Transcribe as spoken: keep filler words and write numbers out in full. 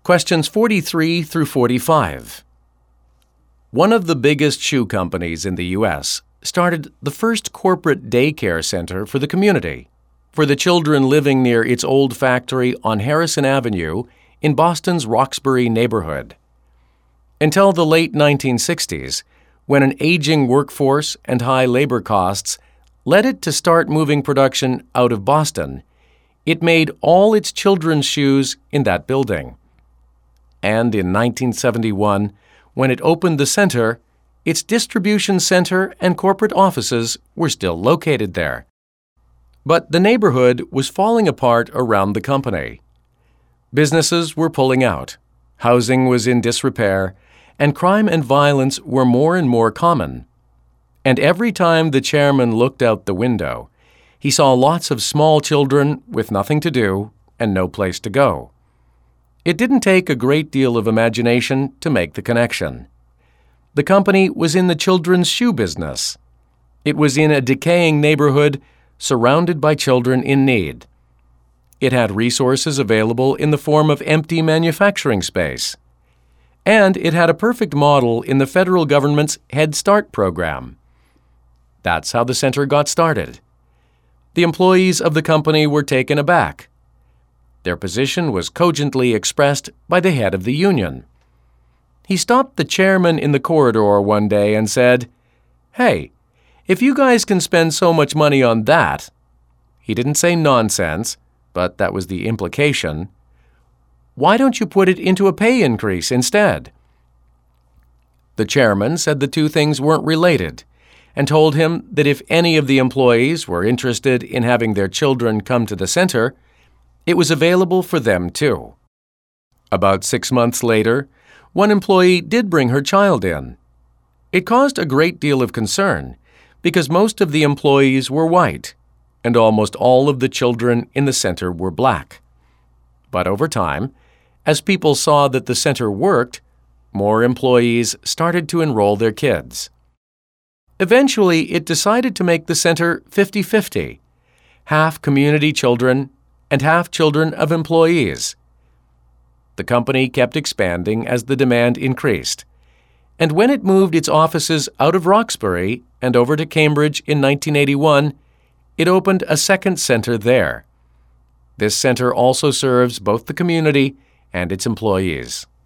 Questions forty-three through forty-five. One of the biggest shoe companies in the U S started the first corporate daycare center for the community, for the children living near its old factory on Harrison Avenue in Boston's Roxbury neighborhood. Until the late nineteen sixties, when an aging workforce and high labor costs led it to start moving production out of Boston, it made all its children's shoes in that building. And in nineteen seventy-one, when it opened the center, its distribution center and corporate offices were still located there. But the neighborhood was falling apart around the company. Businesses were pulling out, housing was in disrepair, and crime and violence were more and more common. And every time the chairman looked out the window, he saw lots of small children with nothing to do and no place to go. It didn't take a great deal of imagination to make the connection. The company was in the children's shoe business. It was in a decaying neighborhood surrounded by children in need. It had resources available in the form of empty manufacturing space. And it had a perfect model in the federal government's Head Start program. That's how the center got started. The employees of the company were taken aback. Their position was cogently expressed by the head of the union. He stopped the chairman in the corridor one day and said, "Hey, if you guys can spend so much money on that," he didn't say nonsense, but that was the implication, "why don't you put it into a pay increase instead?" The chairman said the two things weren't related and told him that if any of the employees were interested in having their children come to the center, it was available for them too. About six months later, one employee did bring her child in. It caused a great deal of concern because most of the employees were white and almost all of the children in the center were black. But over time, as people saw that the center worked, more employees started to enroll their kids. Eventually, it decided to make the center fifty-fifty, half community children and half children of employees. The company kept expanding as the demand increased, and when it moved its offices out of Roxbury and over to Cambridge in nineteen eighty-one, it opened a second center there. This center also serves both the community and its employees.